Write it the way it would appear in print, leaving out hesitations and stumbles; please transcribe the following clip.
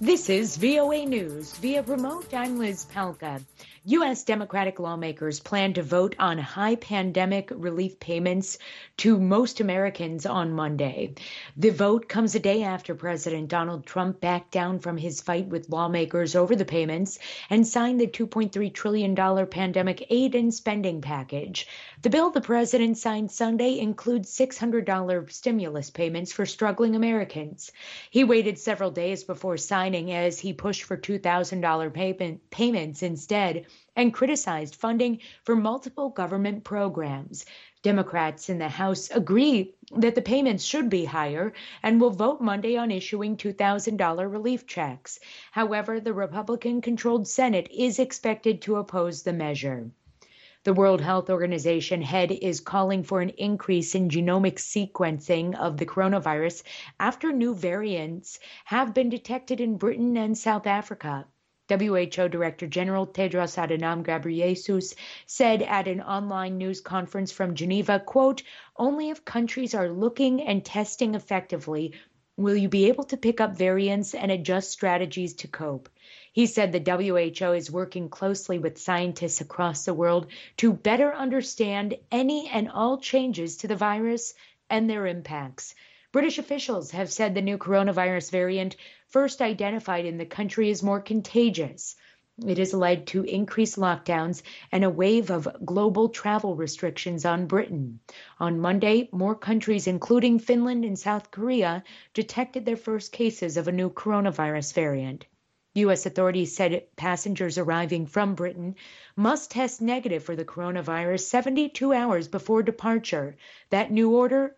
This is VOA News. Via remote, I'm Liz Palka. U.S. Democratic lawmakers plan to vote on high pandemic relief payments to most Americans on Monday. The vote comes a day after President Donald Trump backed down from his fight with lawmakers over the payments and signed the $2.3 trillion pandemic aid and spending package. The bill the president signed Sunday includes $600 stimulus payments for struggling Americans. He waited several days before signing as he pushed for $2,000 payments instead and criticized funding for multiple government programs. Democrats in the House agree that the payments should be higher and will vote Monday on issuing $2,000 relief checks. However, the Republican-controlled Senate is expected to oppose the measure. The World Health Organization head is calling for an increase in genomic sequencing of the coronavirus after new variants have been detected in Britain and South Africa. WHO Director General Tedros Adhanom Ghebreyesus said at an online news conference from Geneva, quote, "Only if countries are looking and testing effectively will you be able to pick up variants and adjust strategies to cope." He said the WHO is working closely with scientists across the world to better understand any and all changes to the virus and their impacts. British officials have said the new coronavirus variant first identified in the country is more contagious. It has led to increased lockdowns and a wave of global travel restrictions on Britain. On Monday, more countries, including Finland and South Korea, detected their first cases of a new coronavirus variant. U.S. authorities said passengers arriving from Britain must test negative for the coronavirus 72 hours before departure. That new order